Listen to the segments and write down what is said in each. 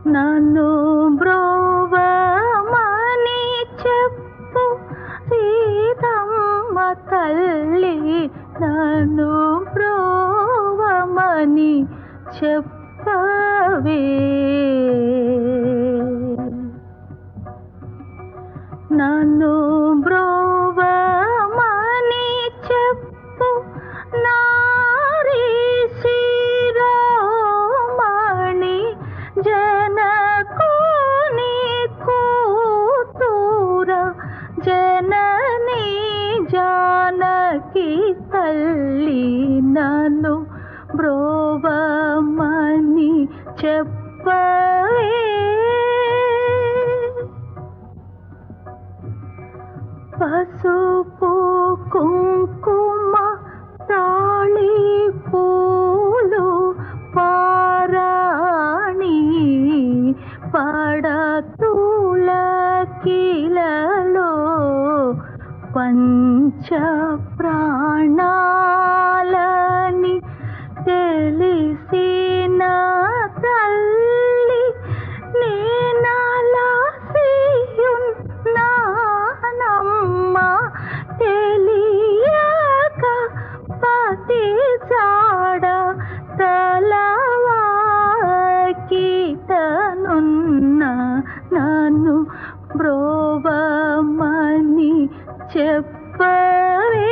నన్ను బ్రోవమని చెప్పు సీతమ్మ తల్లి, నన్ను బ్రోవమని చెప్పవే. నన్ను బ్రోవమని చెప్పు నారీ శిరోమణి, జనకుని కూతుర జనని జానకి తల్లి, నన్ను బ్రోవమని చెప్పవే. పసుపు కుంకుమ తాళి పూలు పారాణి, పడతులకిలలో పంచ ప్రాణాలని తెలిసిన తల్లి, నేనలసియున్నానమ్మ తెలియక పతి జాడ తలవాకిటనున్న, నన్ను బ్రోవమని చెప్పవే.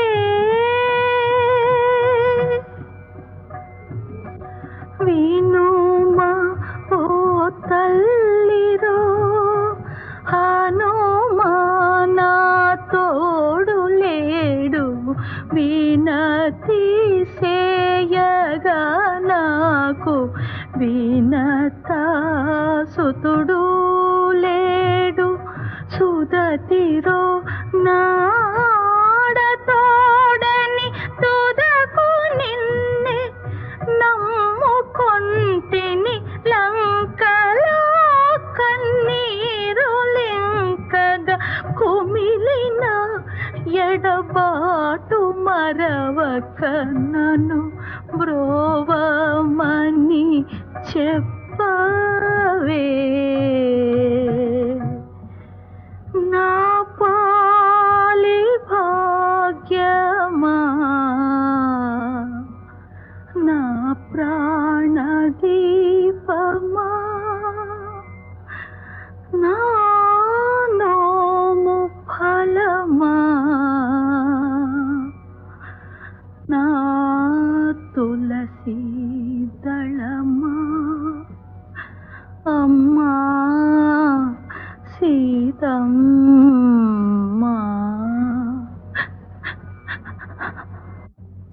వినుమా ఓ తల్లిరో, హనుమా నా తోడు లేడు, వినతి సేయగా నాకు వినత సుతుడు లేడు. సుదతిరో నాడతోడని తుదకు నిన్నే నమ్ముకొంటిని, లంకలో కన్నీరు లింకగా కుమిలిన ఎడబాటు మరవక, నన్ను బ్రోవమని చెప్పవే. నా పాలి భాగ్యమా, నా ప్రాణదీపమా, నా నోము ఫలమా, నా తులసి దళమా, అమ్మా.